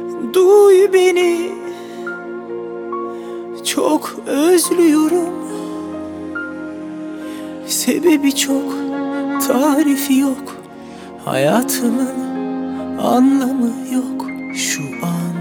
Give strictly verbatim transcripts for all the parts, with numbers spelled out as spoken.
Duy beni, çok özlüyorum. Sebebi çok, tarifi yok. Hayatımın anlamı yok şu an.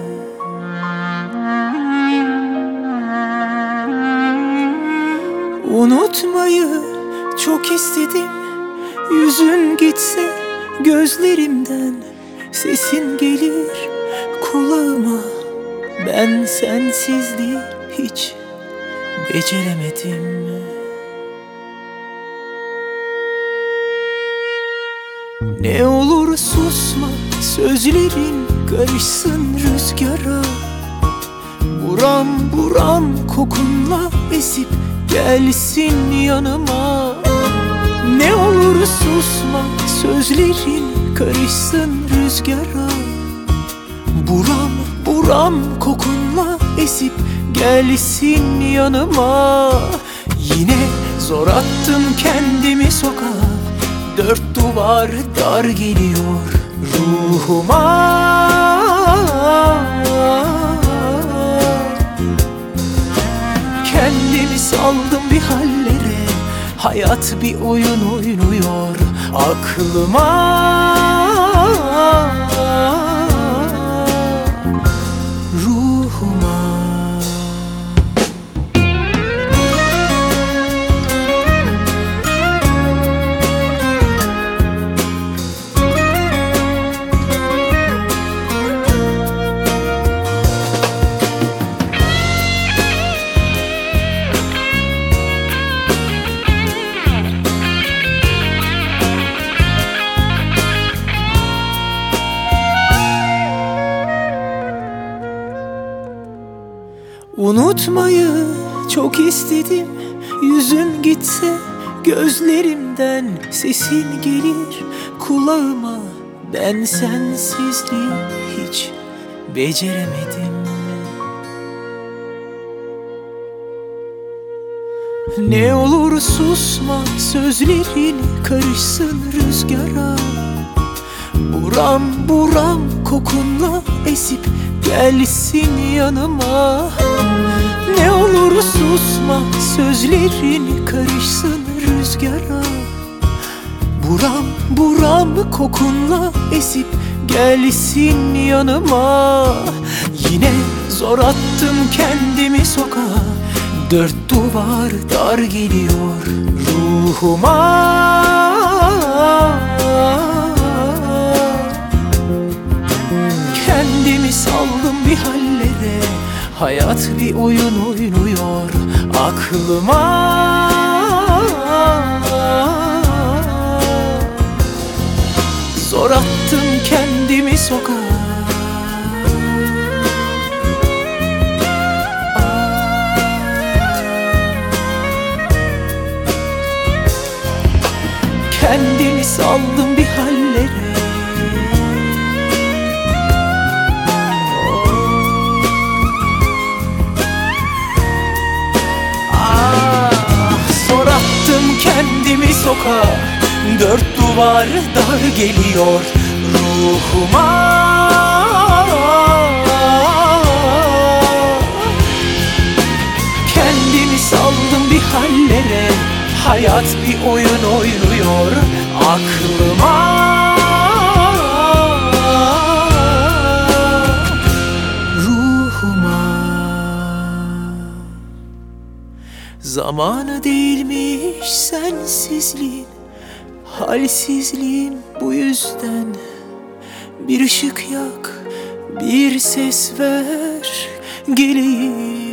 Unutmayı çok istedim. Yüzün gitse gözlerimden, sesin gelir kulağıma. Ben sensizliği hiç beceremedim. Ne olur susma, sözlerin karışsın rüzgara. Buram buram kokunla esip gelsin yanıma. Ne olur susma, sözlerin karışsın rüzgara. Buram buram kokunla esip gelsin yanıma. Yine zor attım kendimi sokağa. Dört duvar dar geliyor ruhuma. Kendimi saldım bir hallere. Hayat bir oyun oynuyor aklıma. Ruhuma. Unutmayı çok istedim. Yüzün gitse gözlerimden, sesin gelir kulağıma. Ben sensizliği hiç beceremedim. Ne olur susma, sözlerin karışsın rüzgara. Buram buram kokunla esip gelsin yanıma. Ne olur susma, sözlerin karışsın rüzgara. Buram buram kokunla esip gelsin yanıma. Yine zor attım kendimi sokağa. Dört duvar dar geliyor ruhuma. Kendimi saldım bir hallere. Hayat bir oyun oynuyor aklıma. Zor attım kendimi sokağa. Kendimi saldım bir hallere. Kendimi sokağa, dört duvar dar geliyor ruhuma. Kendimi saldım bir hallere. Hayat bir oyun oynuyor aklıma. Zamanı değilmiş sensizliğin, halsizliğim bu yüzden. Bir ışık yak, bir ses ver, geleyim.